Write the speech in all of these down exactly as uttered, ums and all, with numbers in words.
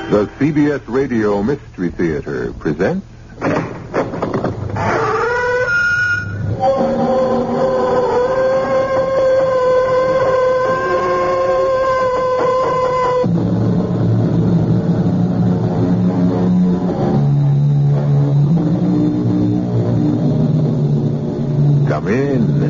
The C B S Radio Mystery Theater presents... Come in.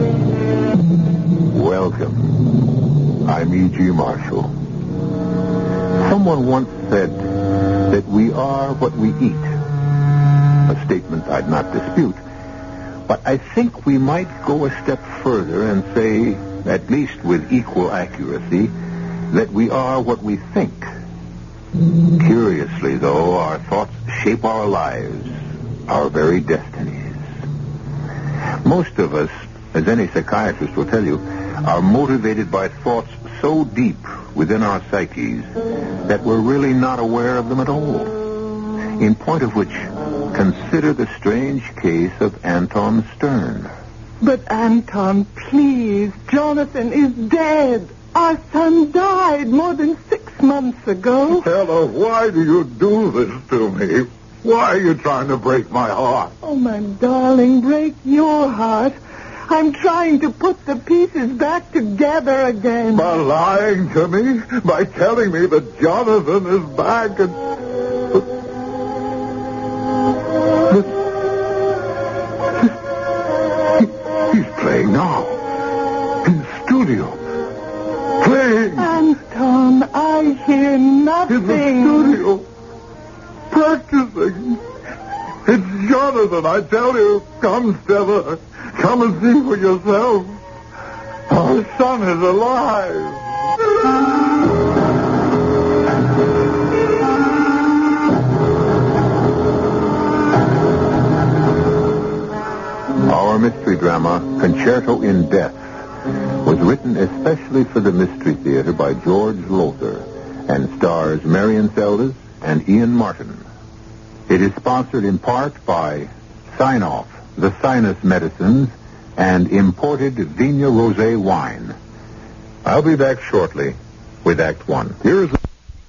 Welcome. I'm E G. Marshall. Someone once said that we are what we eat. A statement I'd not dispute. But I think we might go a step further and say, at least with equal accuracy, that we are what we think. Curiously, though, our thoughts shape our lives, our very destinies. Most of us, as any psychiatrist will tell you, are motivated by thoughts so deep within our psyches that we're really not aware of them at all. In point of which, consider the strange case of Anton Stern. But Anton, please, Jonathan is dead. Our son died more than six months ago. Ella, why do you do this to me? Why are you trying to break my heart? Oh, my darling, break your heart. I'm trying to put the pieces back together again. By lying to me? By telling me that Jonathan is back and... He, he's playing now. In the studio. Playing. Anton, I hear nothing. In the studio. Practicing. It's Jonathan, I tell you. Come, Stella. Come and see for yourself. Our son is alive. Our mystery drama, Concerto in Death, was written especially for the Mystery Theater by George Lothar and stars Marion Seldes and Ian Martin. It is sponsored in part by Sign-Off, the sinus medicines, and imported Vigna Rosé wine. I'll be back shortly with Act One. Here's the...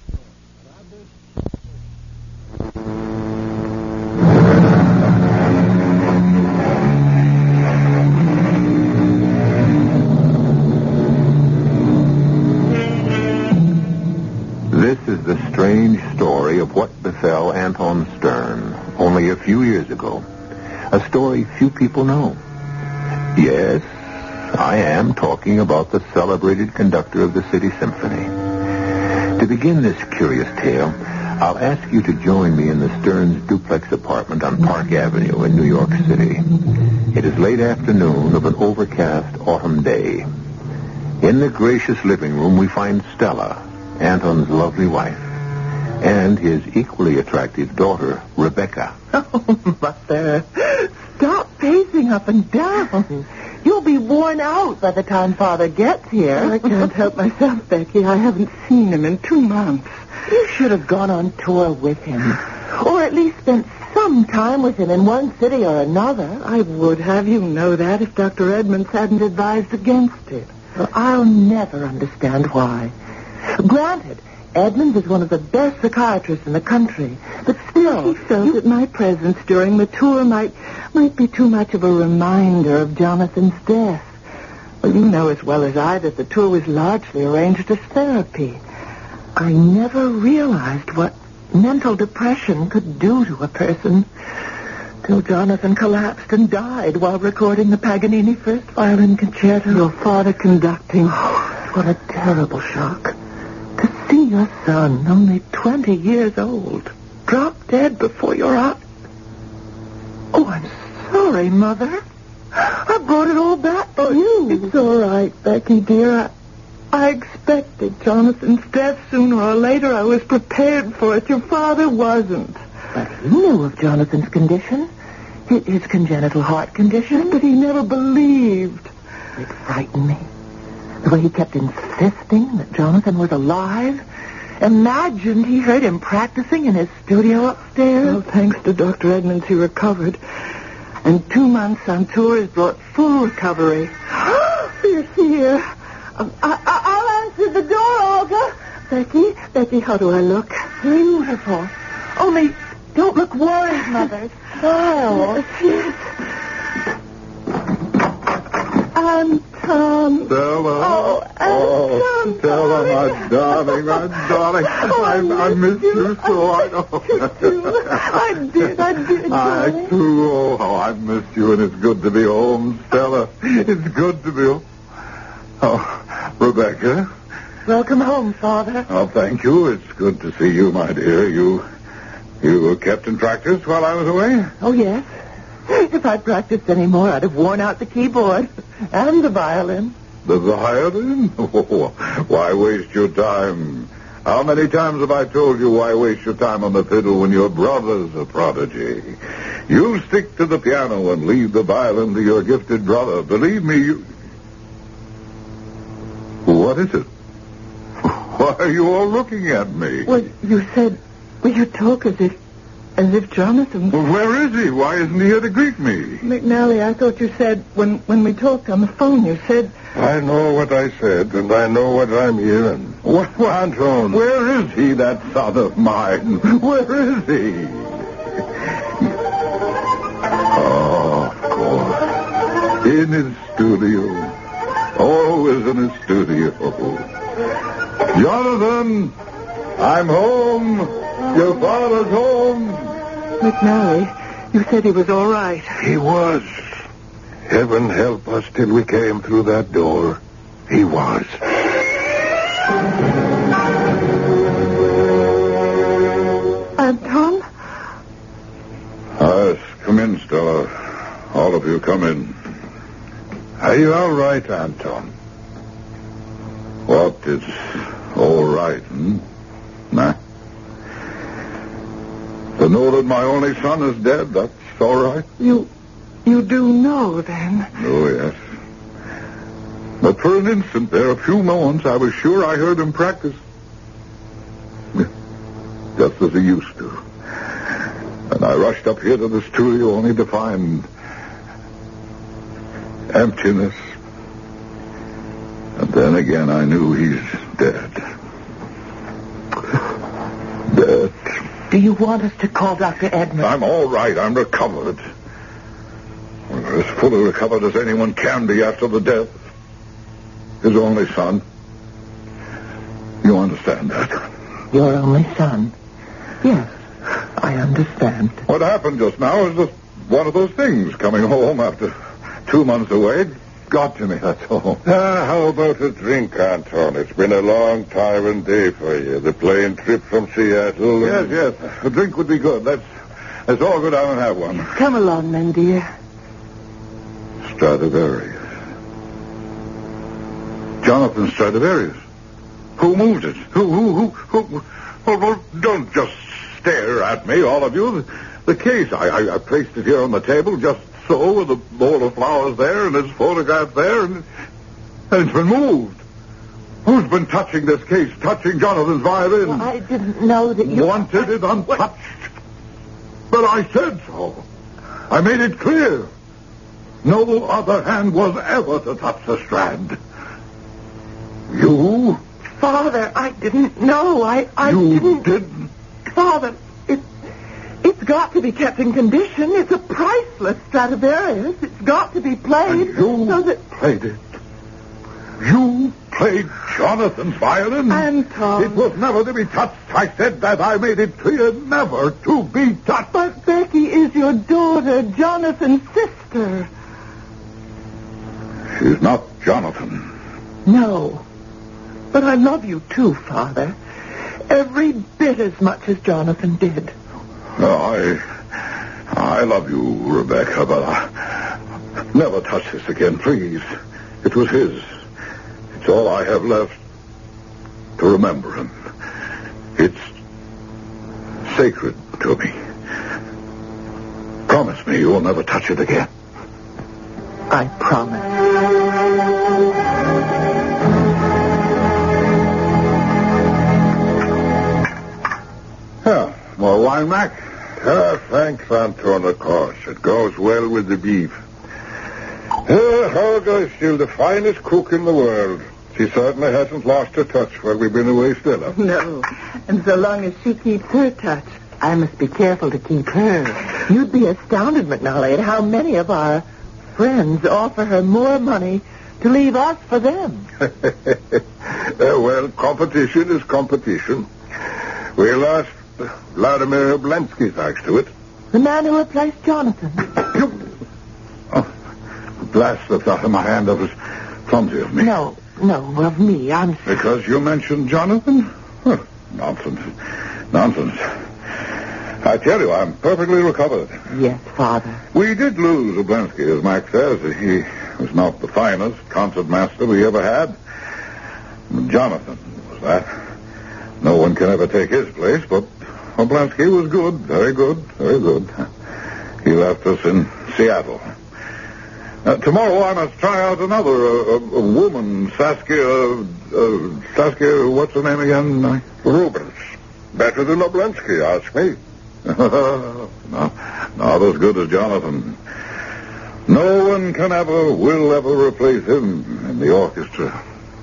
This is the strange story of what befell Anton Stern only a few years ago. A story few people know. Yes, I am talking about the celebrated conductor of the City Symphony. To begin this curious tale, I'll ask you to join me in the Stearns duplex apartment on Park Avenue in New York City. It is late afternoon of an overcast autumn day. In the gracious living room, we find Stella, Anton's lovely wife, and his equally attractive daughter, Rebecca. Oh, Mother, stop pacing up and down. You'll be worn out by the time Father gets here. I can't help myself, Becky. I haven't seen him in two months. You should have gone on tour with him. Or at least spent some time with him in one city or another. I would have you know that if Doctor Edmonds hadn't advised against it. Well, I'll never understand why. Granted, Edmonds is one of the best psychiatrists in the country, but still... He felt you... that my presence during the tour might might be too much of a reminder of Jonathan's death. Well, you know as well as I that the tour was largely arranged as therapy. I never realized what mental depression could do to a person till Jonathan collapsed and died while recording the Paganini First Violin Concerto. Your father conducting. Oh, what a terrible shock. To see your son, only twenty years old, drop dead before your eyes. Oh, I'm sorry, Mother. I brought it all back for you. It's all right, Becky, dear. I, I expected Jonathan's death sooner or later. I was prepared for it. Your father wasn't. But he knew of Jonathan's condition, his, his congenital heart condition. But he never believed. It frightened me. The way he kept insisting that Jonathan was alive. Imagined he heard him practicing in his studio upstairs. Well, thanks to Doctor Edmonds, he recovered. And two months on tour has brought full recovery. You're here. Um, I, I, I'll answer the door, Olga. Becky, Becky, how do I look? beautiful. Only don't look worried, Mother. Smile. Yes, yes. Anton. Stella. Oh, Anton. Oh, Stella, my darling, my darling. Oh, I, I miss you, you so. I know. I did, I did. I, too. Oh, how I missed you, and it's good to be home, Stella. It's good to be home. Oh, Rebecca. Welcome home, Father. Oh, thank you. It's good to see you, my dear. You, you were kept in practice while I was away? Oh, yes. If I'd practiced any more, I'd have worn out the keyboard and the violin. The violin? Oh, why waste your time? How many times have I told you why waste your time on the fiddle when your brother's a prodigy? You stick to the piano and leave the violin to your gifted brother. Believe me, you... What is it? Why are you all looking at me? Well, you said... Well, you talk as if... As if Jonathan... Well, where is he? Why isn't he here to greet me? McNally, I thought you said... When, when we talked on the phone, you said... I know what I said, and I know what I'm hearing. What, Anton? Where is he, that son of mine? Where is he? Oh, of course. In his studio. Always in his studio. Jonathan, I'm home. Your father's home. McNally, you said he was all right. He was. Heaven help us till we came through that door. He was. Anton? Yes, come in, Stella. All of you, come in. Are you all right, Anton? What is all right, hmm? Nah. To know that my only son is dead, that's all right. You... You do know, then? Oh, yes. But for an instant, there, a few moments, I was sure I heard him practice. Just as he used to. And I rushed up here to the studio only to find... emptiness. And then again, I knew he's dead. Dead. Do you want us to call Doctor Edmonds? I'm all right. I'm recovered. We're as fully recovered as anyone can be after the death. His only son. You understand that? Your only son? Yes, I understand. What happened just now is just one of those things. Coming home after two months away got to me, that's all. Ah, how about a drink, Anton? It's been a long time and day for you. The plane trip from Seattle. Yes, yes. The drink would be good. Let's, let's all go down and have one. Come along, then, dear. Stradivarius. Jonathan Stradivarius. Who moved it? Who, who, who, who? Well, well, don't just stare at me, all of you. The, the case, I, I, I placed it here on the table just so, with a bowl of flowers there and his photograph there, and, and it's been moved. Who's been touching this case, touching Jonathan's violin? Well, I didn't know that you... Wanted it untouched. But I said so. I made it clear. No other hand was ever to touch the strand. You? Father, I didn't know. I, I you didn't... didn't? Father, it, it's got to be kept in condition. It's a priceless Stradivarius. It's got to be played. And you so that... played it? You played Jonathan's violin? Anton. It was never to be touched. I said that. I made it clear never to be touched. But Becky is your daughter, Jonathan's sister. She's not Jonathan. No. But I love you too, Father. Every bit as much as Jonathan did. No, I... I love you, Rebecca, but I... Never touch this again, please. It was his. It's all I have left to remember him. It's sacred to me. Promise me you'll never touch it again. I promise. Yeah, more wine, Mac? Ah, thanks, Anton, of course. It goes well with the beef. Uh, Helga is still the finest cook in the world. She certainly hasn't lost her touch while we've been away, Stella. No. And so long as she keeps her touch, I must be careful to keep her. You'd be astounded, McNally, at how many of our friends offer her more money to leave us for them. uh, well, competition is competition. We lost Vladimir Oblensky thanks to it. The man who replaced Jonathan. Oh, blast the thought of my hand. That was clumsy of me. No, no, of me. I'm sorry. Because you mentioned Jonathan? Huh, nonsense. Nonsense. I tell you, I'm perfectly recovered. Yes, Father. We did lose Oblensky, as Mac says. He was not the finest concertmaster we ever had. Jonathan was that. No one can ever take his place, but Oblensky was good, very good, very good. He left us in Seattle. Uh, tomorrow I must try out another uh, a, a woman, Saskia, uh, Saskia, what's her name again? Rubens. Better than Oblensky, ask me. no, not as good as Jonathan. No one can ever, will ever replace him in the orchestra.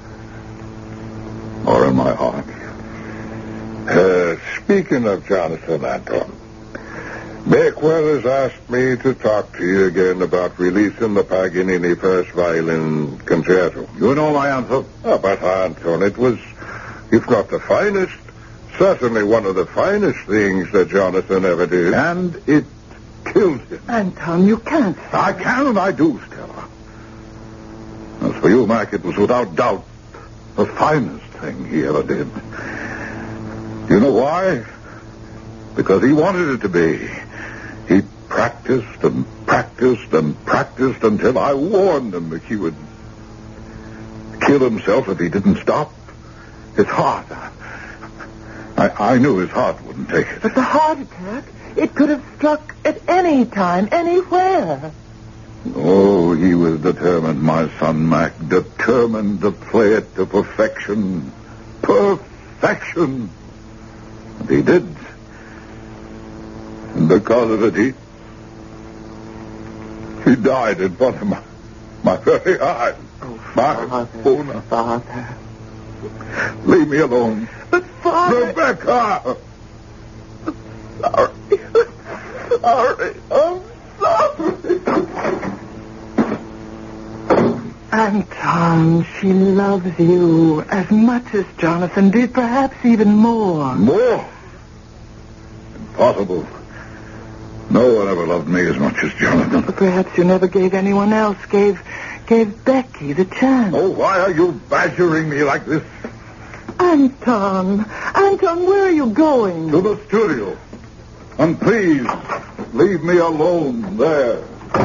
Or in my heart. Uh, speaking of Jonathan, Anton, Bakewell has asked me to talk to you again about releasing the Paganini First Violin Concerto. You know my answer. Oh, but, Anton, it was, if not the finest, certainly one of the finest things that Jonathan ever did. And it killed him. Anton, you can't. I can and I do, Stella. As for you, Mac, it was without doubt the finest thing he ever did. You know why? Because he wanted it to be. He practiced and practiced and practiced until I warned him that he would kill himself if he didn't stop. His heart. I, I knew his heart wouldn't take it. But the heart attack, it could have struck at any time, anywhere. Oh, he was determined, my son Mac, determined to play it to perfection. Perfection. And he did. And because of it, he... He died in front of my... My very eyes. Oh, my Father, Bona. Father. Leave me alone. But, Father... Rebecca! Sorry. Sorry. I'm sorry. Anton, she loves you as much as Jonathan did, perhaps even more. More? Impossible. No one ever loved me as much as Jonathan. But perhaps you never gave anyone else, gave gave Becky the chance. Oh, why are you badgering me like this? Anton, Anton, where are you going? To the studio. And please, leave me alone there.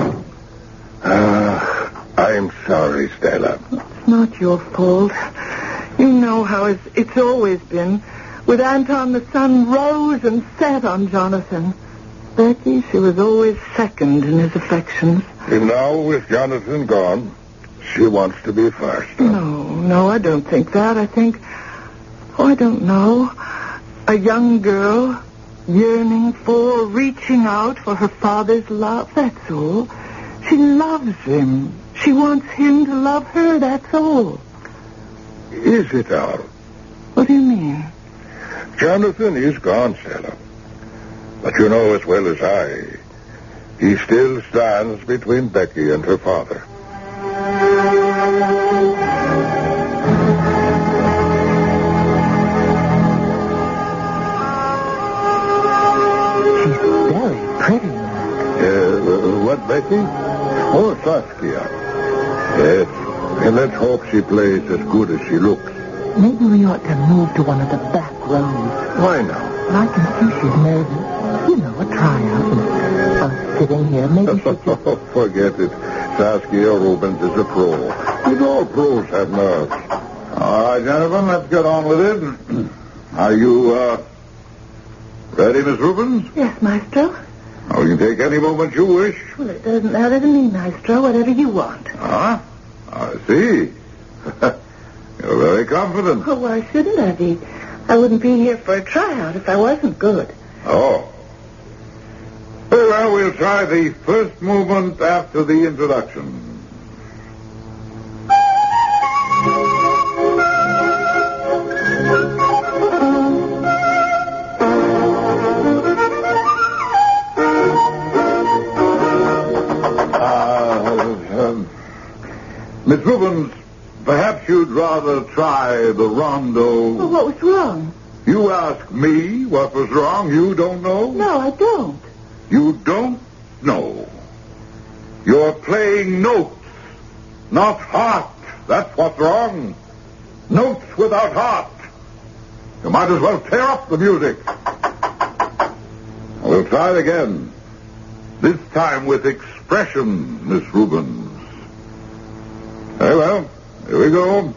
Ah, I'm sorry, Stella. It's not your fault. You know how it's, it's always been. With Anton, the sun rose and set on Jonathan. Becky, she was always second in his affections. And now, with Jonathan gone, she wants to be first. No, no, I don't think that. I think, oh, I don't know, a young girl yearning for, reaching out for her father's love, that's all. She loves him. She wants him to love her, that's all. Is it all? What do you mean? Jonathan is gone, Stella. But you know as well as I, he still stands between Becky and her father. She's very pretty. Uh, what, Becky? Oh, Saskia. Yes, and let's hope she plays as good as she looks. Maybe we ought to move to one of the back rows. Why now? Well, I can see she's nervous. You know, a tryout. And us sitting here, maybe she just... Forget it. Saskia Rubens is a pro. And all pros have nerves. All right, gentlemen, let's get on with it. Are you, uh, ready, Miss Rubens? Yes, Maestro. Oh, you can take any moment you wish. Well, it doesn't matter to me, Maestro. Whatever you want. Ah, I see. You're very confident. Oh, why shouldn't I be? I wouldn't be here for a tryout if I wasn't good. Oh. Well, we'll try the first movement after the introduction. rather try the rondo. Well, what was wrong? You ask me what was wrong. You don't know? No, I don't. You don't know. You're playing notes, not heart. That's what's wrong. Notes without heart. You might as well tear up the music. We'll try it again. This time with expression, Miss Rubens. Very well. Here we go.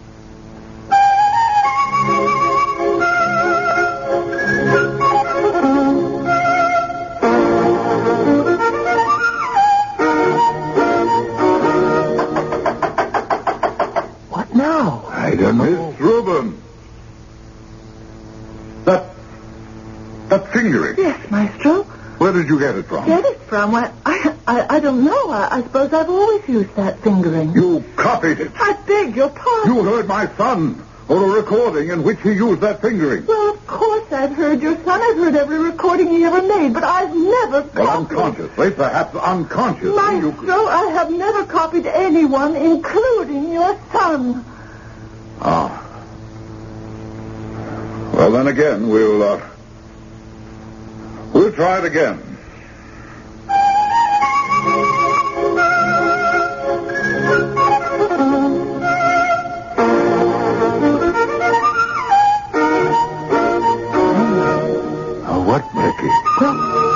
What now? I don't know. Miss Rubens. That... that fingering. Yes, Maestro. Where did you get it from? Get it from? I, I, I, I don't know. I, I suppose I've always used that fingering. You copied it. I beg your pardon. You heard my son or a recording in which he used that fingering. Well, of course I've heard your son. I've heard every recording he ever made, but I've never copied... Well, unconsciously, perhaps unconsciously. Maestro, You... I have never copied anyone, including your son. Ah. Well, then again, we'll, uh... we'll try it again. What, Becky? Well,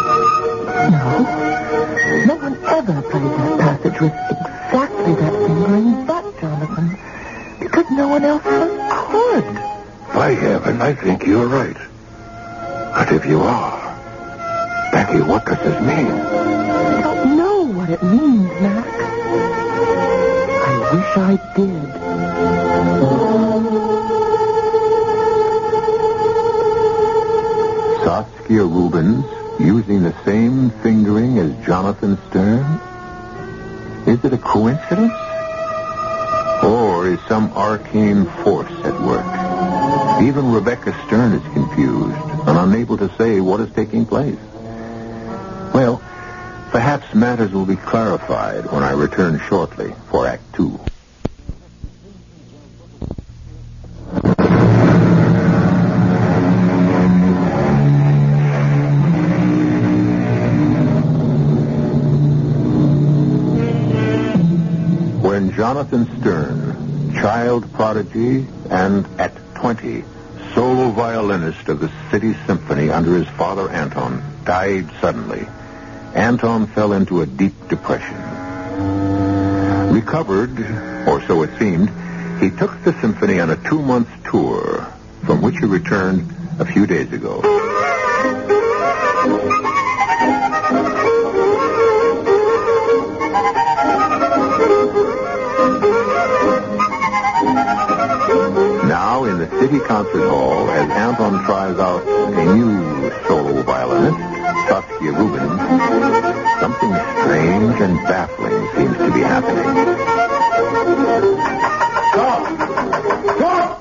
no. No one ever played that passage with exactly that fingering but Jonathan. Because no one else could. By heaven, I think you're right. But if you are, Becky, what does this mean? I don't know what it means, Mac. I wish I did. Saskia Rubens using the same fingering as Jonathan Stern? Is it a coincidence? Or is some arcane force at work? Even Rebecca Stern is confused and unable to say what is taking place. Well, perhaps matters will be clarified when I return shortly for Act Two. When Jonathan Stern, child prodigy and at twenty, solo violinist of the City Symphony under his father Anton, died suddenly, Anton fell into a deep depression. Recovered, or so it seemed, he took the symphony on a two-month tour, from which he returned a few days ago. Now in the City Concert Hall, as Anton tries out a new solo violinist, Saskia Rubens, something strange and baffling seems to be happening. Stop! Stop!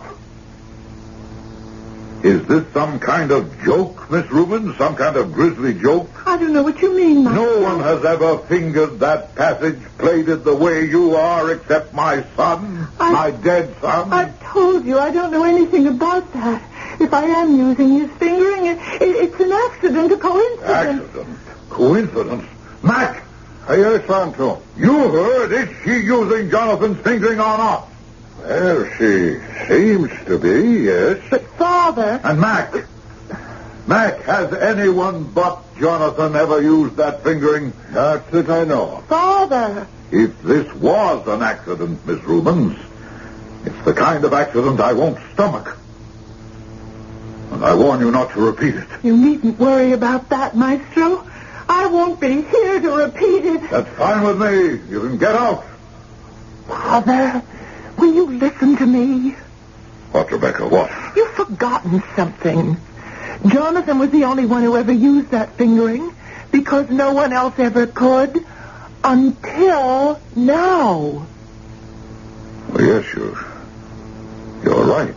Is this some kind of joke, Miss Rubens? Some kind of grisly joke? I don't know what you mean, Mac. No one has ever fingered that passage, played it the way you are, except my son, I, my dead son. I told you I don't know anything about that. If I am using his fingering, it, it, it's an accident, a coincidence. Accident? Coincidence? Mac! Hey, yes, Santo. You heard, is she using Jonathan's fingering or not? Well, she seems to be, yes. But, Father... And Mac, Mac, has anyone but Jonathan ever used that fingering? Not that I know of. Father... If this was an accident, Miss Rubens, it's the kind of accident I won't stomach. And I warn you not to repeat it. You needn't worry about that, Maestro. I won't be here to repeat it. That's fine with me. You can get out. Father, will you listen to me? What, Rebecca, what? You've forgotten something. Jonathan was the only one who ever used that fingering because no one else ever could until now. Well, yes, you're, you're right.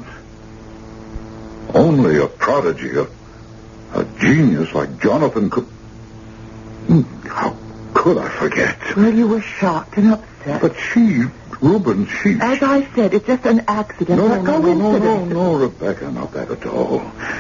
Only a prodigy, a, a genius like Jonathan could... How could I forget? Well, you were shocked and upset. But she, Rubens, she... As I said, it's just an accident. No, no, no, no, no, coincidence. no, Rebecca, not that at all.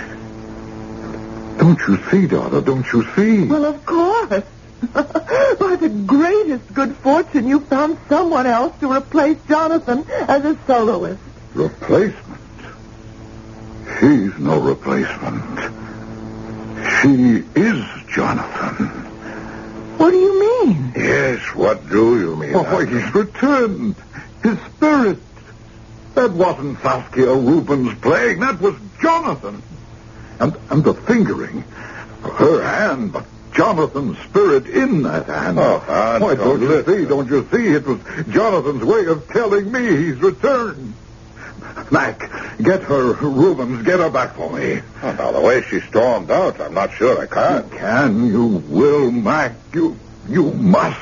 Don't you see, daughter, don't you see? Well, of course. By the greatest good fortune, you found someone else to replace Jonathan as a soloist. Replacement? She's no replacement. She is Jonathan. What do you mean? Yes, what do you mean? Oh, he's returned. His spirit. That wasn't Saskia Rubens playing. That was Jonathan. And, and the fingering. Her hand, but Jonathan's spirit in that hand. Oh, Aunt, Why, don't you listen. see? Don't you see? It was Jonathan's way of telling me he's returned. Mac, get her, Rubens, get her back for me. Oh, now, the way she stormed out, I'm not sure I can. You can, you will, Mac. You, you must.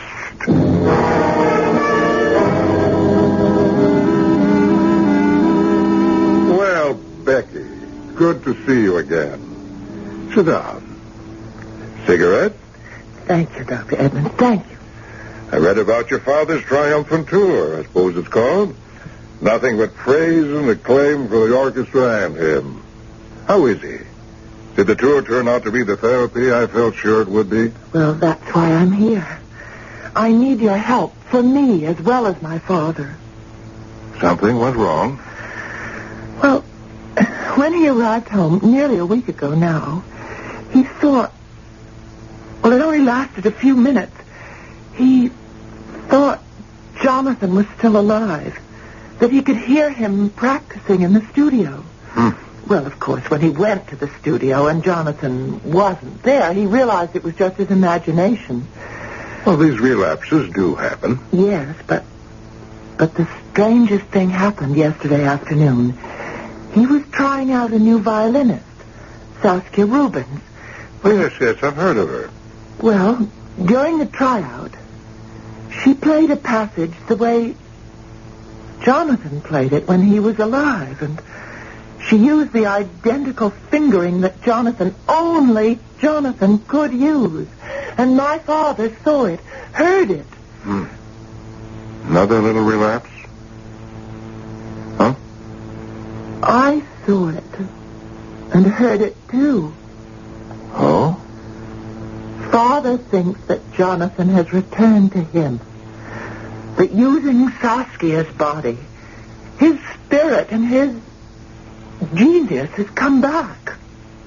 Well, Becky, good to see you again. Sit down. Cigarette? Thank you, Doctor Edmund. Thank you. I read about your father's triumphant tour, I suppose it's called. Nothing but praise and acclaim for the orchestra and him. How is he? Did the tour turn out to be the therapy I felt sure it would be? Well, that's why I'm here. I need your help for me as well as my father. Something went wrong. Well, when he arrived home nearly a week ago now, he thought... Well, it only lasted a few minutes. He thought Jonathan was still alive, that he could hear him practicing in the studio. Hmm. Well, of course, when he went to the studio and Jonathan wasn't there, he realized it was just his imagination. Well, these relapses do happen. Yes, but but the strangest thing happened yesterday afternoon. He was trying out a new violinist, Saskia Rubens. Yes, yes, I've heard of her. Well, during the tryout, she played a passage the way Jonathan played it when he was alive, and she used the identical fingering that Jonathan, only Jonathan, could use. And my father saw it, heard it. Hmm. Another little relapse? Huh? I saw it and heard it too. Oh? Father thinks that Jonathan has returned to him. That using Saskia's body, his spirit and his genius has come back.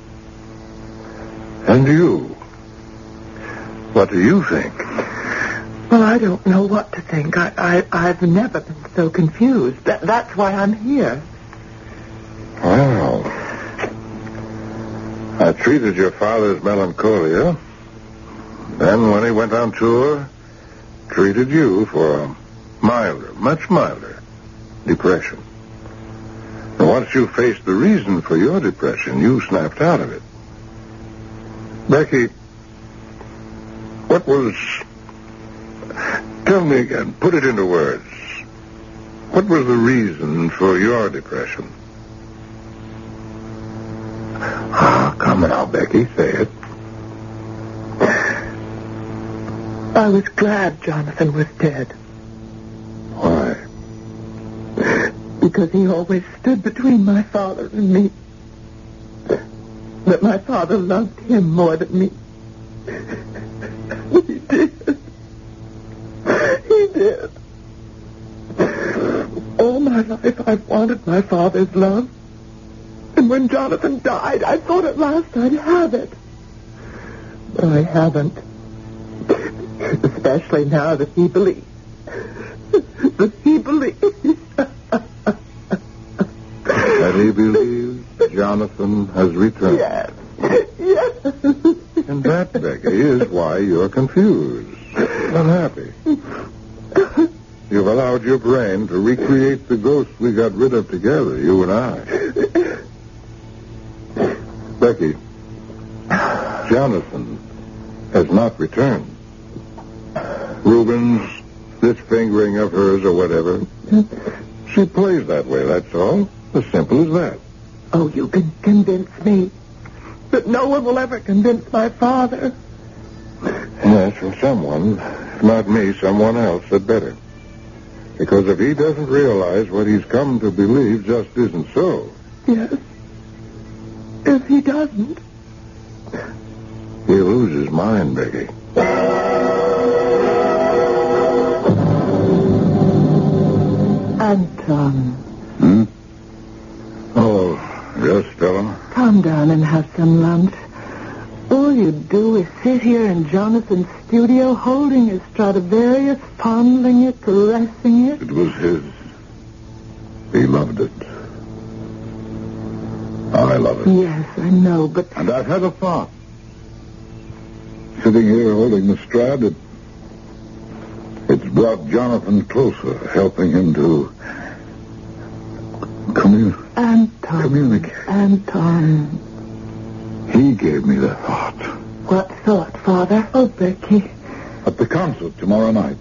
And you? What do you think? Well, I don't know what to think. I, I, I've never been so confused. That, that's why I'm here. Well, I treated your father's melancholia. Then when he went on tour, treated you for a milder, much milder depression. And once you faced the reason for your depression, you snapped out of it. Becky, what was... Tell me again, put it into words. What was the reason for your depression? Ah, come now, Becky, say it. I was glad Jonathan was dead. Why? Because he always stood between my father and me. That my father loved him more than me. He did. He did. All my life I've wanted my father's love. And when Jonathan died, I thought at last I'd have it. But I haven't. Especially now that he believes. That he believes. That he believes Jonathan has returned. Yes. Yes. And that, Becky, is why you're confused, unhappy. You've allowed your brain to recreate the ghost we got rid of together, you and I. Becky, Jonathan has not returned. Rubens, this fingering of hers or whatever, she plays that way, that's all. As simple as that. Oh, you can convince me. But no one will ever convince my father. Yes, well, someone, if not me, someone else had better. Because if he doesn't realize what he's come to believe just isn't so. Yes. If he doesn't, he'll lose his mind, Becky. Anton. Hmm? Oh, yes, Stella? Come down and have some lunch. All you do is sit here in Jonathan's studio holding his Stradivarius, fondling it, caressing it. It was his. He loved it. I love it. Yes, I know, but... And I've had a thought. Sitting here holding the Strad, it, it's brought Jonathan closer, helping him to commu- Anton. communicate. Anton. He gave me the thought. What thought, Father? Oh, Becky. At the concert tomorrow night,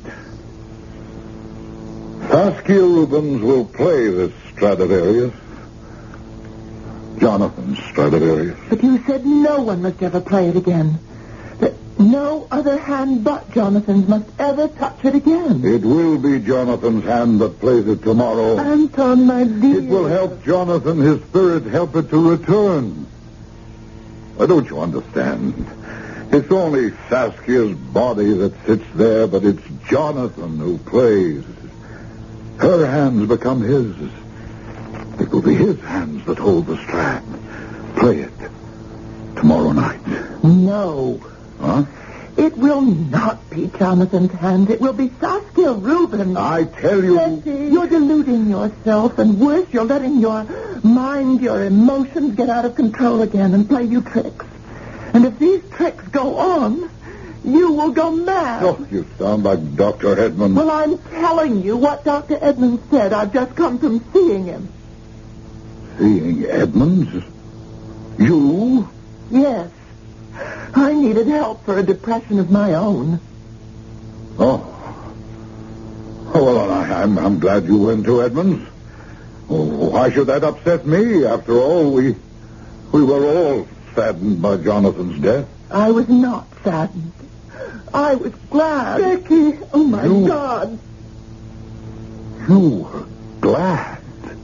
Saskia Rubens will play this Stradivarius. Jonathan's Stradivarius. But you said no one must ever play it again. That no other hand but Jonathan's must ever touch it again. It will be Jonathan's hand that plays it tomorrow. Anton, my dear. It will help Jonathan, his spirit, help it to return. Why, don't you understand? It's only Saskia's body that sits there, but it's Jonathan who plays. Her hands become his. It will be his hands that hold the Strad. Play it tomorrow night. No. Huh? It will not be Jonathan's hand. It will be Saskia Rubens. I tell you... Betty, you're deluding yourself, and worse, you're letting your mind, your emotions get out of control again and play you tricks. And if these tricks go on, you will go mad. Oh, you sound like Doctor Edmonds. Well, I'm telling you what Doctor Edmonds said. I've just come from seeing him. Seeing Edmonds? You? Yes. I needed help for a depression of my own. Oh. Oh, well, I, I'm, I'm glad you went to Edmonds. Oh, why should that upset me? After all, we we were all saddened by Jonathan's death. I was not saddened. I was glad. Becky, oh, my You- God. You were glad.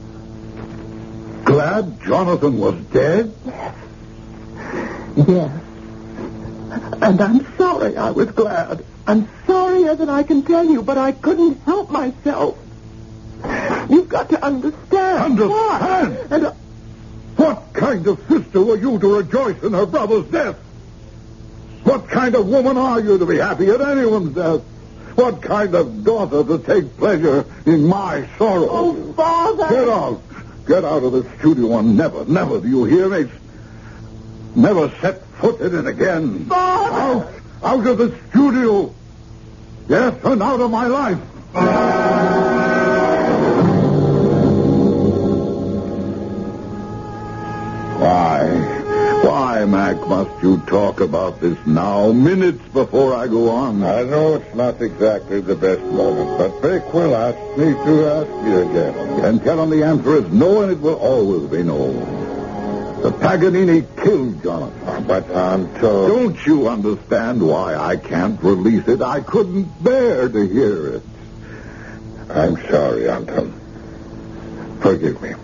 Glad Jonathan was dead? Yes. And I'm sorry I was glad. I'm sorrier than I can tell you, but I couldn't help myself. You've got to understand. Understand? Why? And, uh, What kind of sister were you to rejoice in her brother's death? What kind of woman are you to be happy at anyone's death? What kind of daughter to take pleasure in my sorrow? oh, Father. Get out. Get out of the studio and never, never, do you hear me? Never set foot in it again. Father. Out. Out of the studio. Yes, and out of my life. Why? Why, Mac, must you talk about this now, minutes before I go on? I know it's not exactly the best moment, but Vic will ask me to ask you again. And tell him the answer is no, and it will always be no. The Paganini killed Jonathan. But, Anto... Don't you understand why I can't release it? I couldn't bear to hear it. I'm sorry, Anton. Forgive me.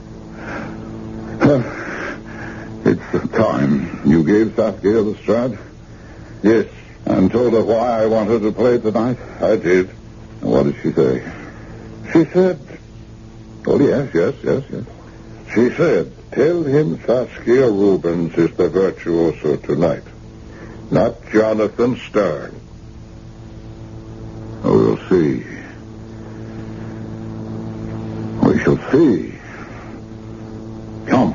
It's the time. You gave Saskia the Strad? Yes. And told her why I wanted to play tonight? I did. And what did she say? She said... Oh, yes, yes, yes, yes. She said, tell him Saskia Rubens is the virtuoso tonight, not Jonathan Stern. Oh, we'll see. We shall see. Come.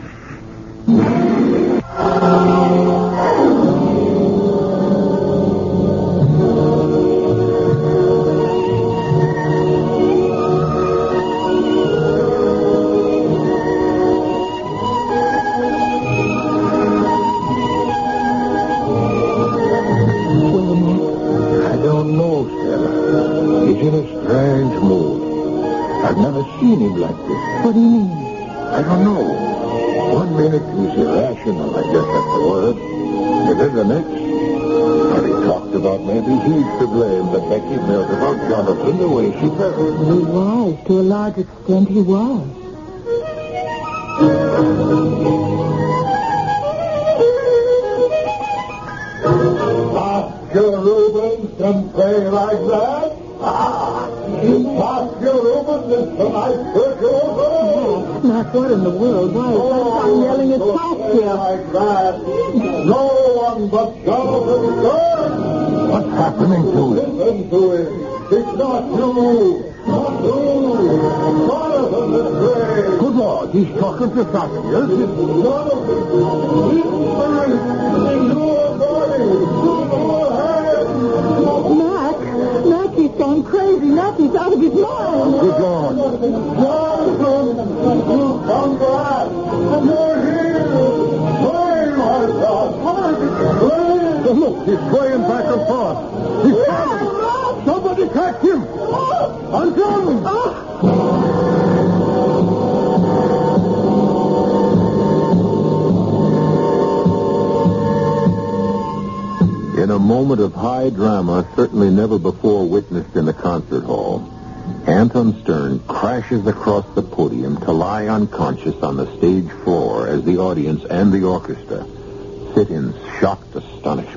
I don't know, Stella. He's in a strange mood. I've never seen him like this. What do you mean? I don't know. One minute he's irrational, I guess that's the word. And then the next, well, he talked about thought maybe he's to blame that Becky felt about Jonathan the way she felt. He was. To a large extent, he was. Oscar Rubens can play like that? Ah, Oscar Rubens is tonight's virtuoso. Matt, what in the world? Why is Anton yelling at Oscar? Like that. No one but Jonathan Stern. What's happening to him? Listen to him. It's not you. Not you. Jonathan is great. Good Lord, he's talking to Saskia. Jonathan. His spirit in your body. Your hands. Matt, Matt, he's gone crazy. Matt, he's out of his mind. Good Lord. Jonathan, you come back. You're here. Play, my son. Play. Look, he's swaying back and forth. He's coming. Somebody catch him. Anton! In a moment of high drama, certainly never before witnessed in the concert hall, Anton Stern crashes across the podium to lie unconscious on the stage floor as the audience and the orchestra sit in shocked astonishment.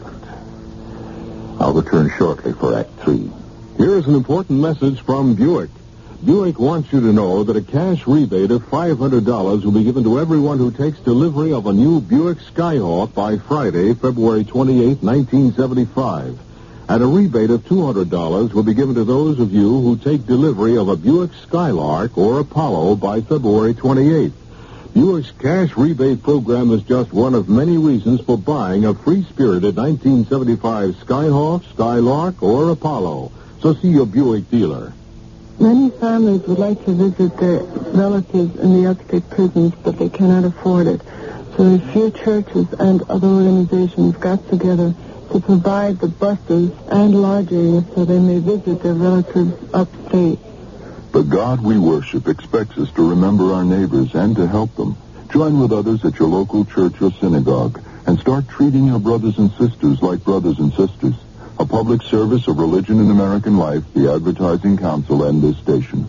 I'll return shortly for Act Three. Here is an important message from Buick. Buick wants you to know that a cash rebate of five hundred dollars will be given to everyone who takes delivery of a new Buick Skyhawk by Friday, February twenty-eighth, nineteen seventy-five. And a rebate of two hundred dollars will be given to those of you who take delivery of a Buick Skylark or Apollo by February twenty-eighth. Buick's cash rebate program is just one of many reasons for buying a free-spirited nineteen seventy-five Skyhawk, Skylark, or Apollo. So see your Buick dealer. Many families would like to visit their relatives in the Arctic prisons, but they cannot afford it. So a few churches and other organizations got together to provide the buses and lodging so they may visit their relatives upstate. The God we worship expects us to remember our neighbors and to help them. Join with others at your local church or synagogue and start treating your brothers and sisters like brothers and sisters. A public service of Religion in American Life, the Advertising Council, and this station.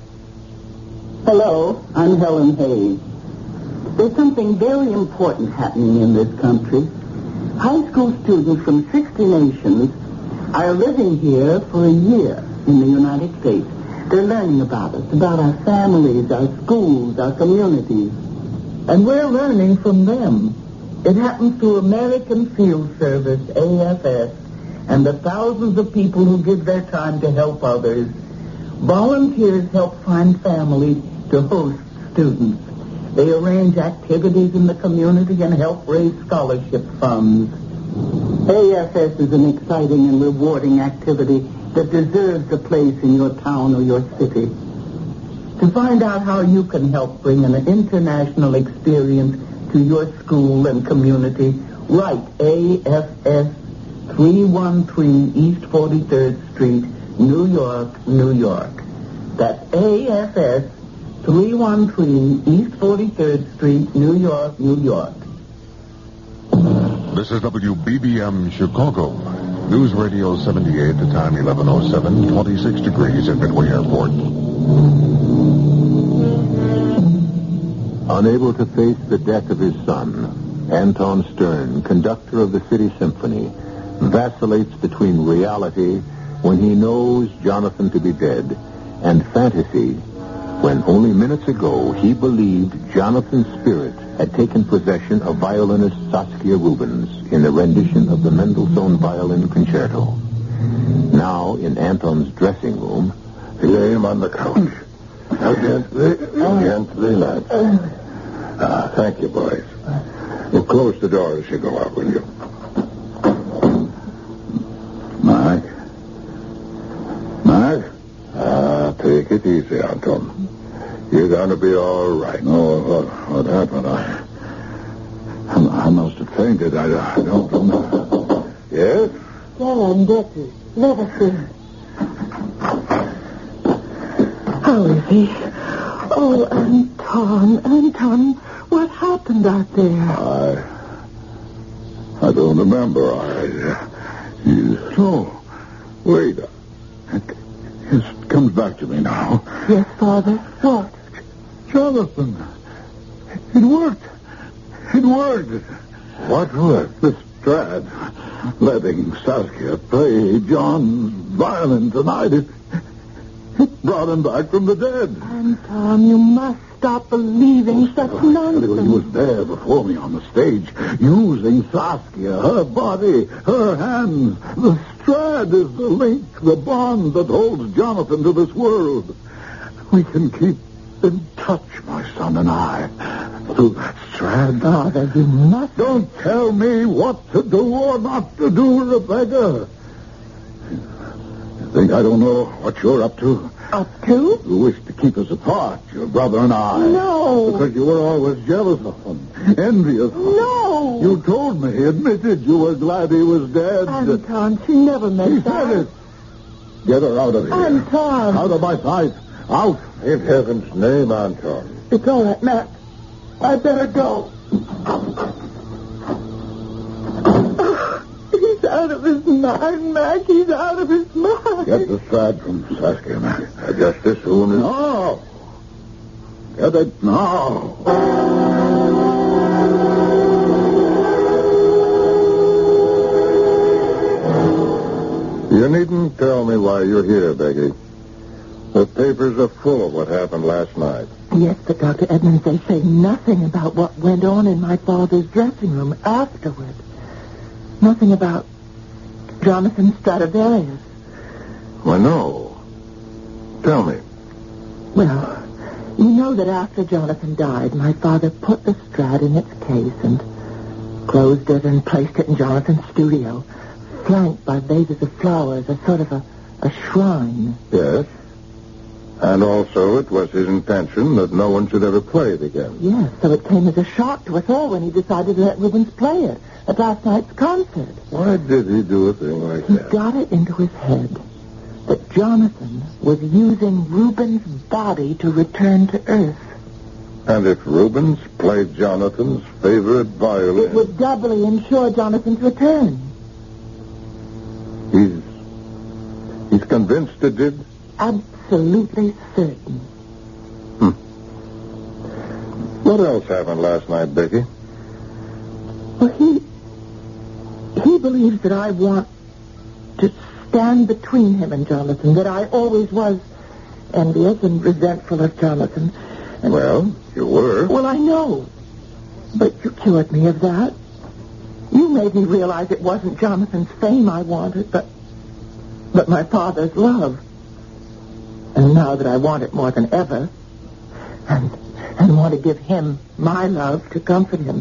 Hello, I'm Helen Hayes. There's something very important happening in this country. High school students from sixty nations are living here for a year in the United States. They're learning about us, about our families, our schools, our communities. And we're learning from them. It happens through American Field Service, A F S, and the thousands of people who give their time to help others. Volunteers help find families to host students. They arrange activities in the community and help raise scholarship funds. A F S is an exciting and rewarding activity that deserves a place in your town or your city. To find out how you can help bring an international experience to your school and community, write A F S, three one three East forty-third Street, New York, New York. That's A F S, three one three East forty-third Street, New York, New York. This is W B B M Chicago. News Radio seventy-eight, the time eleven oh seven, twenty-six degrees at Midway Airport. Unable to face the death of his son, Anton Stern, conductor of the City Symphony, vacillates between reality when he knows Jonathan to be dead and fantasy when only minutes ago he believed Jonathan's spirit had taken possession of violinist Saskia Rubens in the rendition of the Mendelssohn Violin Concerto. Now, in Anton's dressing room, Lay him on the couch. Against the, against the lamp. Ah, thank you, boys. Well, close the door as you go out, will you? Mark? Mark? Ah, take it easy, Anton. You're going to be all right. No, what, what happened? I, I must have fainted. I, I don't know. Yes? Stella and Becky, let us in. How is he? Oh, Anton, Anton, what happened out there? I... I don't remember. I... Uh, Yes. Oh, wait. It, it comes back to me now. Yes, Father. What? Jonathan. It worked. It worked. What worked? The Strad. Letting Saskia play John's violin tonight. It, it brought him back from the dead. Anton, you must stop believing such He nonsense. was there before me on the stage, using Saskia, her body, her hands. The Strad is the link, the bond that holds Jonathan to this world. We can keep in touch, my son and I, through that Strad. Father, you must... Don't tell me what to do or not to do, Rebecca. You think I don't know what you're up to? Up to? You wish to keep us apart, your brother and I. No. Because you were always jealous of him, envious of him. No. You told me, admitted you were glad he was dead. Anton, she never meant He that. said it. Get her out of here. Anton. Out of my sight. Out. In heaven's name, Anton. It's all right, Matt. I better go. He's out of his mind, Mac. He's out of his mind. Get the Strad from Saskia, man. Just as soon as... No. Get it now. You needn't tell me why you're here, Becky. The papers are full of what happened last night. Yes, but Doctor Edmonds, they say nothing about what went on in my father's dressing room afterward. Nothing about Jonathan Stradivarius. Well, no. Tell me. Well, you know that after Jonathan died, my father put the Strad in its case and closed it and placed it in Jonathan's studio, flanked by vases of flowers, a sort of a, a shrine. Yes. And also it was his intention that no one should ever play it again. Yes, so it came as a shock to us all when he decided to let Rubens play it at last night's concert. Why did he do a thing like He that? got it into his head that Jonathan was using Rubens' body to return to Earth. And if Rubens played Jonathan's favorite violin... It would doubly ensure Jonathan's return. He's... He's convinced it did? Absolutely certain. Hmm. What else happened last night, Becky? Well, he... He believes that I want to stand between him and Jonathan, that I always was envious and resentful of Jonathan. And, Well, you were. well, I know. But you cured me of that. You made me realize it wasn't Jonathan's fame I wanted, but but my father's love. And now that I want it more than ever, and and want to give him my love to comfort him,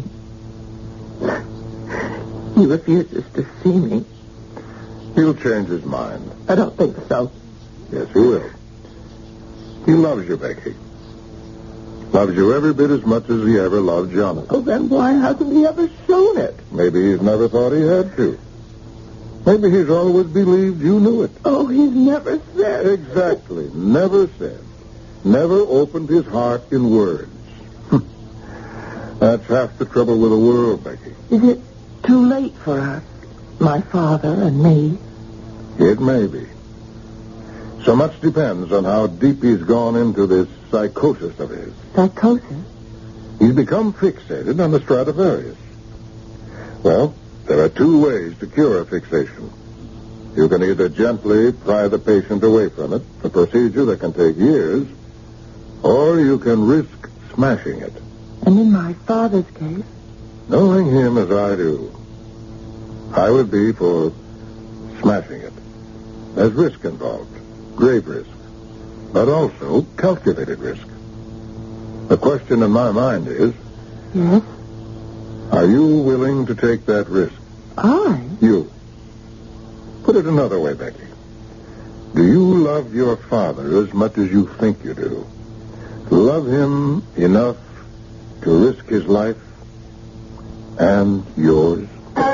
he refuses to see me. He'll change his mind. I don't think so. Yes, he will. He loves you, Becky. Loves you every bit as much as he ever loved Jonathan. Oh, then why hasn't he ever shown it? Maybe he's never thought he had to. Maybe he's always believed you knew it. Oh, he's never said. Exactly. Never said. Never opened his heart in words. That's half the trouble with the world, Becky. Is it too late for us, my father and me? It may be. So much depends on how deep he's gone into this psychosis of his. Psychosis? He's become fixated on the Stradivarius. Well, there are two ways to cure a fixation. You can either gently pry the patient away from it, a procedure that can take years, or you can risk smashing it. And in my father's case? Knowing him as I do, I would be for smashing it. There's risk involved, grave risk, but also calculated risk. The question in my mind is, Yes? are you willing to take that risk? I? You. Put it another way, Becky. Do you love your father as much as you think you do? Love him enough to risk his life and yours?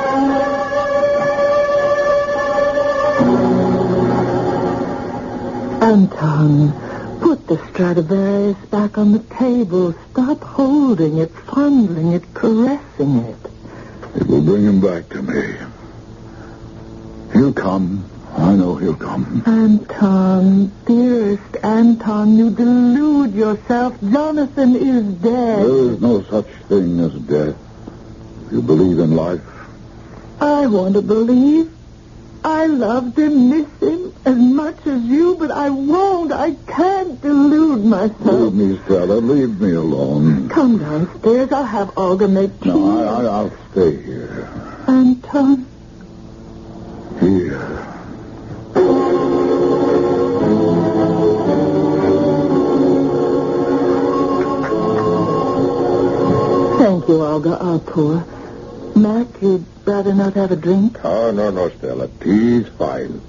Anton, put the Stradivarius back on the table. Stop holding it, fondling it, caressing it. It will bring him back to me. He'll come. I know he'll come. Anton, dearest Anton, you delude yourself. Jonathan is dead. There is no such thing as death. If you believe in life. I want to believe. I loved him, miss him as much as you, but I won't. I can't delude myself. Leave me, Stella. Leave me alone. Come downstairs. I'll have Olga make tea. No, I, I, I'll stay here. Anton. Here. Thank you, Olga. I'll pour. Mac, you'd rather not have a drink? Oh, no, no, Stella. Tea's fine.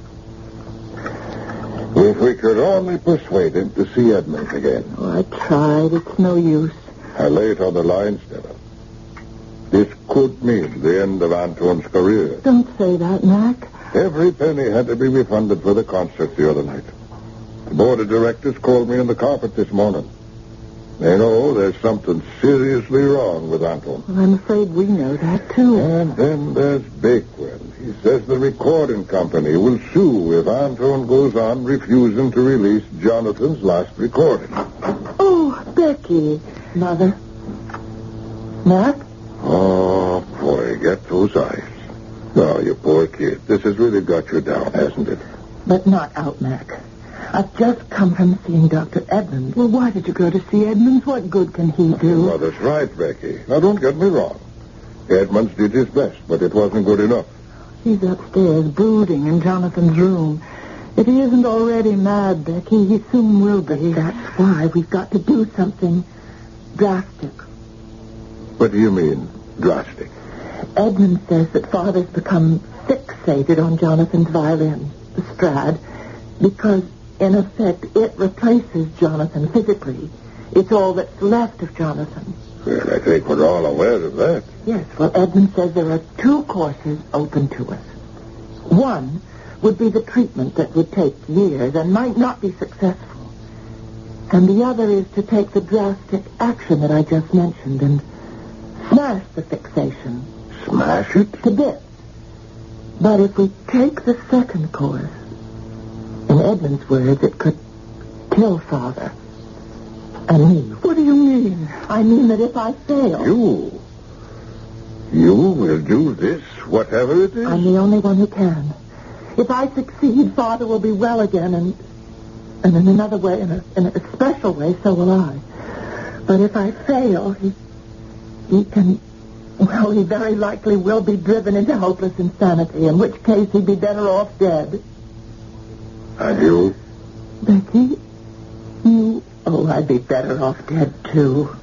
If we could only persuade him to see Edmund again. Oh, I tried. It's no use. I lay it on the line, Stella. This could mean the end of Anton's career. Don't say that, Mac. Every penny had to be refunded for the concert the other night. The board of directors called me on the carpet this morning. They know there's something seriously wrong with Anton. Well, I'm afraid we know that, too. And then there's Bakewell. He says the recording company will sue if Anton goes on refusing to release Jonathan's last recording. Oh, Becky. Mother. Mac? Oh, boy, get those eyes. Oh, you poor kid. This has really got you down, hasn't it? But not out, Mac. I've just come from seeing Doctor Edmonds. Well, why did you go to see Edmonds? What good can he do? Your mother's right, Becky. Now, don't get me wrong. Edmonds did his best, but it wasn't good enough. He's upstairs, brooding in Jonathan's room. If he isn't already mad, Becky, he soon will be. But that's why we've got to do something drastic. What do you mean, drastic? Edmund says that Father's become fixated on Jonathan's violin, the Strad, because, in effect, it replaces Jonathan physically. It's all that's left of Jonathan. Well, I think we're all aware of that. Yes, well, Edmund says there are two courses open to us. One would be the treatment that would take years and might not be successful. And the other is to take the drastic action that I just mentioned and smash the fixation. Smash it? To bits. But if we take the second course, in Edmund's words, it could kill Father and me. What do you mean? I mean that if I fail... You? You will do this, whatever it is? I'm the only one who can. If I succeed, Father will be well again, and and in another way, in a, in a special way, so will I. But if I fail, he, he can... Well, he very likely will be driven into hopeless insanity, in which case he'd be better off dead. And you? Becky, you... Oh, I'd be better off dead, too.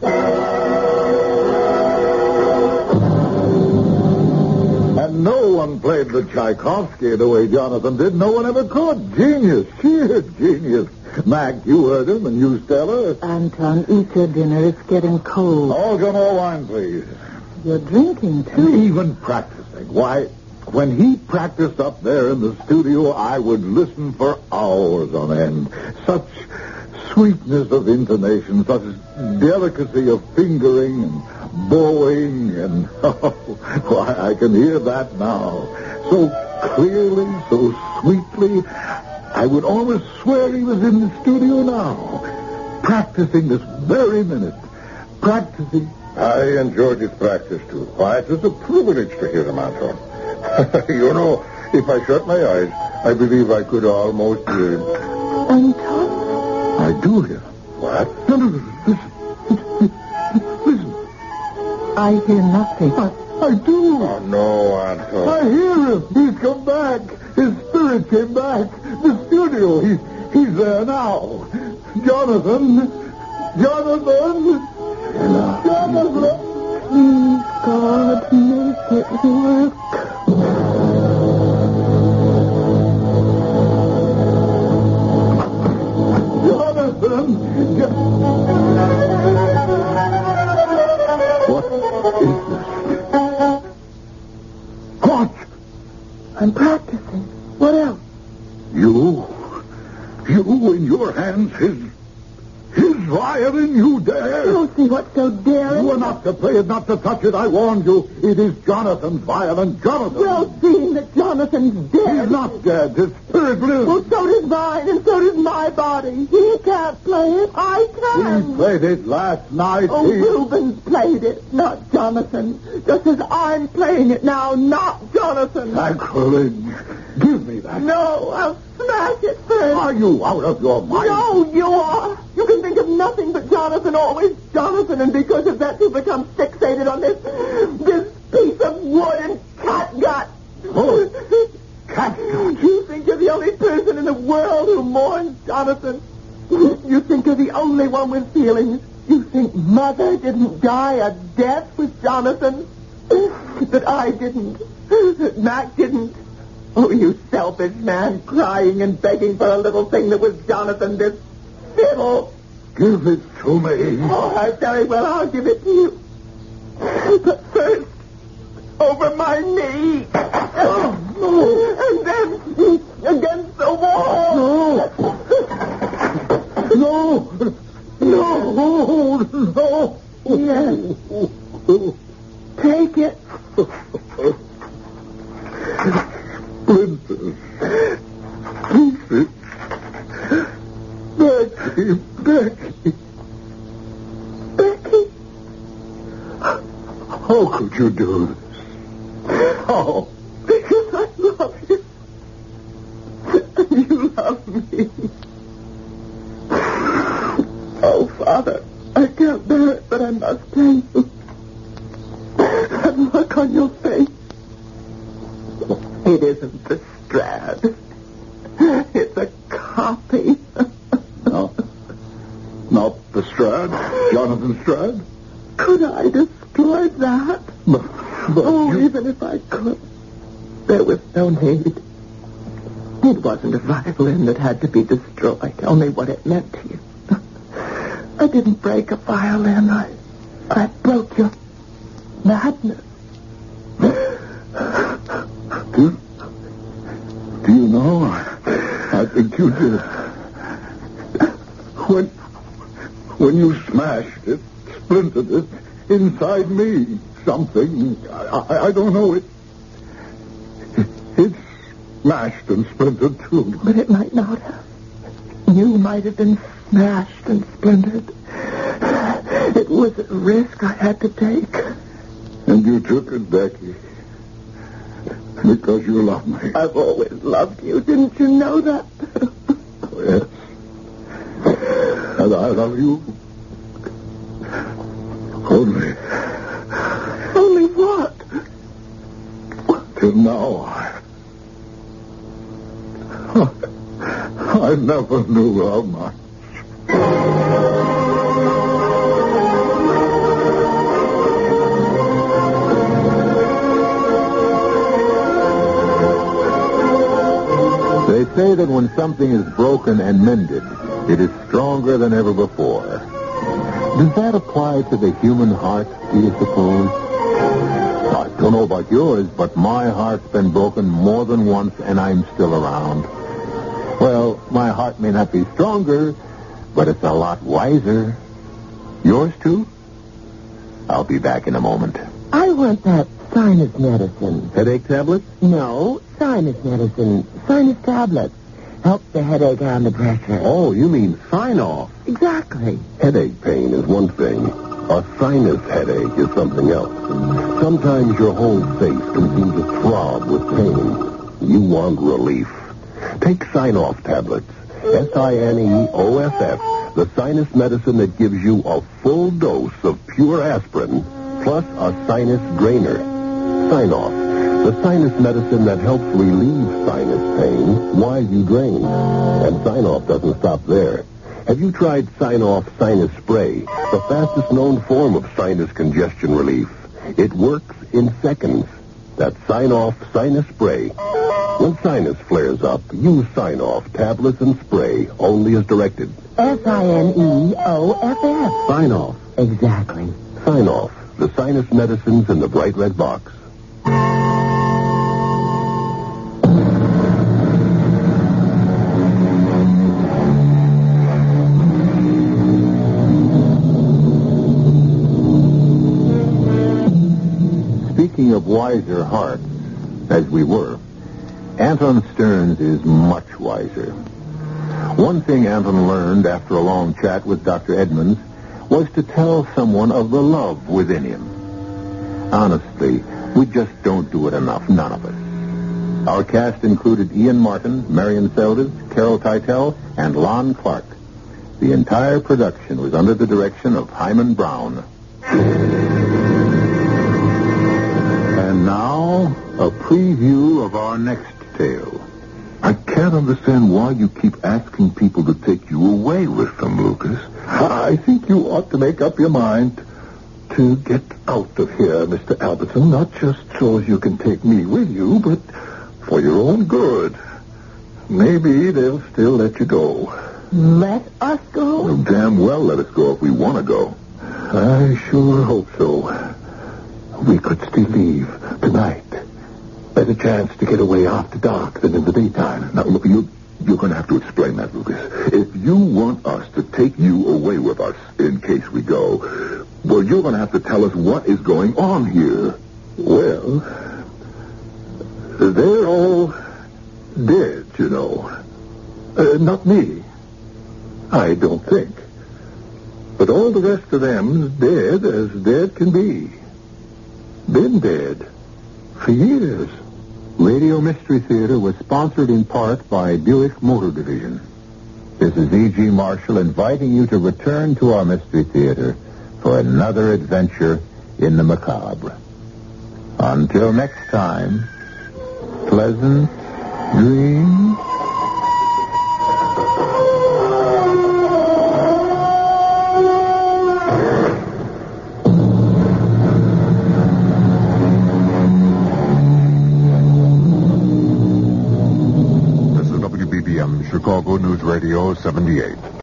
And no one played the Tchaikovsky the way Jonathan did. No one ever could. Genius. Sheer genius. Mac, you heard him, and you, Stella. Anton, eat your dinner. It's getting cold. Olga, more wine, please. You're drinking, too. And even practicing. Why, when he practiced up there in the studio, I would listen for hours on end. Such sweetness of intonation, such delicacy of fingering and bowing, and oh, why, I can hear that now. So clearly, so sweetly, I would almost swear he was in the studio now, practicing this very minute, practicing. I enjoyed his practice, too. Why, it was a privilege to hear him, Anton. You know, if I shut my eyes, I believe I could almost hear him. Anton? I do hear him. What? No, no, no, listen. Listen. I hear nothing. I, I do. Oh, no, Anton. I hear him. He's come back. His spirit came back. The studio. He, he's there now. Jonathan. Jonathan. Jonathan. Please, God, make it work. Jonathan. What is this? What? I'm practicing. What else? You, you in your hands, his, his violin, you dare? No, see what's so daring? You were not to play it, not to touch it. I warned you. It is Jonathan's vial, and Jonathan... Well, seeing that Jonathan's dead... He's not dead. His spirit lives. Well, so does mine, and so does my body. He can't play it. I can. He played it last night. Oh, he... Reuben's played it, not Jonathan. Just as I'm playing it now, not Jonathan. Sacrilege. Give me that. No, I'll smash it first. Are you out of your mind? No, you are. You can think of nothing but Jonathan, always Jonathan, and because of that you become fixated on this, this piece of wood and catgut. Oh, catgut. You think you're the only person in the world who mourns Jonathan. You think you're the only one with feelings. You think Mother didn't die a death with Jonathan. That I didn't. That Mac didn't. Oh, you selfish man, crying and begging for a little thing that was Jonathan, this fiddle. Give it to me. All right, very well, I'll give it to you. But first, over my knee. Oh, no. And then against the wall. No. No. No. No. Yes. Take it. Splinters. Pieces. Becky. Becky. Becky? How could you do this? How? Because I love you. And you love me. Oh, Father, I can't bear it, but I must tell you. That look on your face. It isn't the Strad. It's a copy. No. Not the Strad? Jonathan Strad? Could I destroy that? But, but oh, you... even if I could, there was no need. It wasn't a violin that had to be destroyed, only what it meant to you. I didn't break a violin. I, I broke your madness. Do, do you know? I, I think you did. When, when you smashed it, splintered it, inside me, something, I, I don't know, it, it's smashed and splintered too. But it might not have. You might have been smashed and splintered. It was a risk I had to take. And you took it, Becky. Because you love me. I've always loved you. Didn't you know that? Yes. And I love you. Only. Only what? Till now, I... I never knew how much. They say that when something is broken and mended, it is stronger than ever before. Does that apply to the human heart, do you suppose? I don't know about yours, but my heart's been broken more than once, and I'm still around. Well, my heart may not be stronger, but it's a lot wiser. Yours, too? I'll be back in a moment. I want that sinus medicine. Headache tablets? No, sinus medicine. Sinus tablets. Helps the headache and the pressure. Oh, you mean sign-off. Exactly. Headache pain is one thing. A sinus headache is something else. Sometimes your whole face can seem to throb with pain. You want relief. Take Sign-Off tablets. S I N E O F F. The sinus medicine that gives you a full dose of pure aspirin plus a sinus drainer. Sign-Off. The sinus medicine that helps relieve sinus pain while you drain. And Sign-Off doesn't stop there. Have you tried Sign-Off Sinus Spray, the fastest known form of sinus congestion relief? It works in seconds. That's Sign-Off Sinus Spray. When sinus flares up, use Sign-Off tablets and spray, only as directed. S I N E O F F. Sign-Off. Exactly. Sign-Off, the sinus medicines in the bright red box. speaking of wiser hearts, as we were, Anton Stearns is much wiser. One thing Anton learned after a long chat with Doctor Edmonds was to tell someone of the love within him. Honestly, we just don't do it enough, none of us. Our cast included Ian Martin, Marion Seldes, Carol Teitel, and Lon Clark. The entire production was under the direction of Hyman Brown. And now, a preview of our next tale. I can't understand why you keep asking people to take you away with them, Lucas. I think you ought to make up your mind to get out of here, Mister Albertson, not just so as you can take me with you, but for your own good. Maybe they'll still let you go. Let us go? Well, damn well let us go if we want to go. I sure hope so. We could still leave tonight. Better chance to get away after dark than in the daytime. Now, look, you, you're going to have to explain that, Lucas. If you want us to take you away with us in case we go, well, you're going to have to tell us what is going on here. Well, they're all dead, you know. Uh, not me. I don't think. But all the rest of them's dead as dead can be. Been dead for years. Radio Mystery Theater was sponsored in part by Buick Motor Division. This is E G. Marshall inviting you to return to our Mystery Theater for another adventure in the macabre. Until next time, pleasant dreams. Chicago News Radio seventy-eight.